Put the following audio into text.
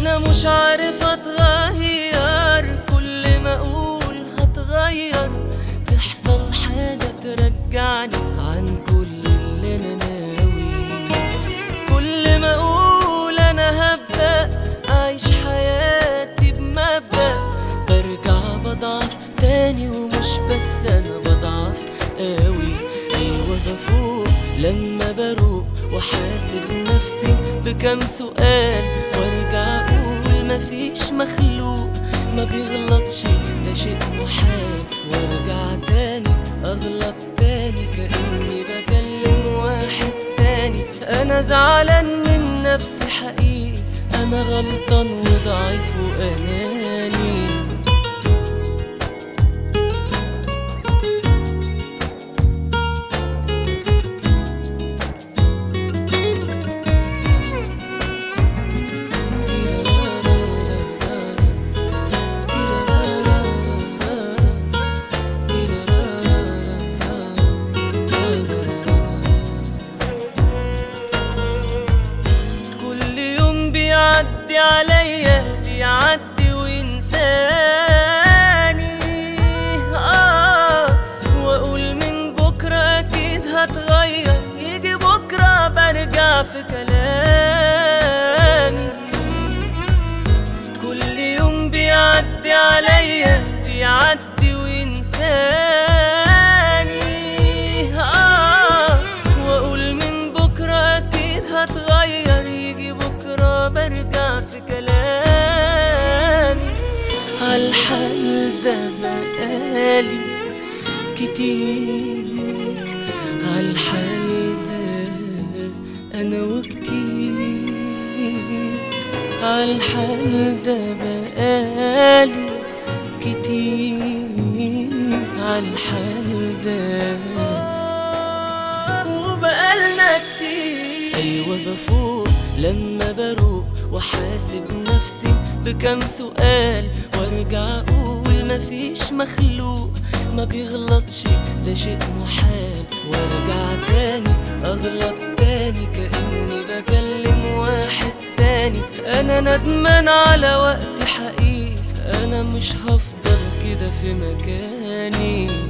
انا مش عارف اتغير، كل ما اقول هتغير تحصل حاجة ترجعني عن كل اللي انا ناوي. كل ما اقول انا هبدأ اعيش حياتي بمبدأ برجع بضعف تاني، ومش بس انا بضعف قوي. ايوه بفوق لما بروق وحاسب نفسي بكم سؤال، وارجع اقول مفيش مخلوق ما بيغلطش ده شيء محال، وارجع تاني اغلط تاني كأني بكلم واحد تاني. انا زعلان من نفسي حقيقي، انا غلطان وضعيف واناني. بيعدي عليا بيعدي وينساني، واقول من بكره اكيد هتغير، يجي بكره برجع في كلامي. كل يوم بيعدي عليا بيعدي وينساني، واقول من بكره اكيد هتغير، يجي بكره برجع في كلامي. عالحال ده بقالي كتير، عالحال ده انا وكتير، عالحال ده بقالي كتير، عالحال ده وبقالنا كتير. ايوه بفوق لما بروق وحاسب نفسي بكم سؤال، وارجع اقول مفيش مخلوق ما بيغلطش ده شيء محال، وارجع تاني اغلط تاني كأني بكلم واحد تاني. انا ندمان على وقت حقيقي، انا مش هفضل كده في مكاني.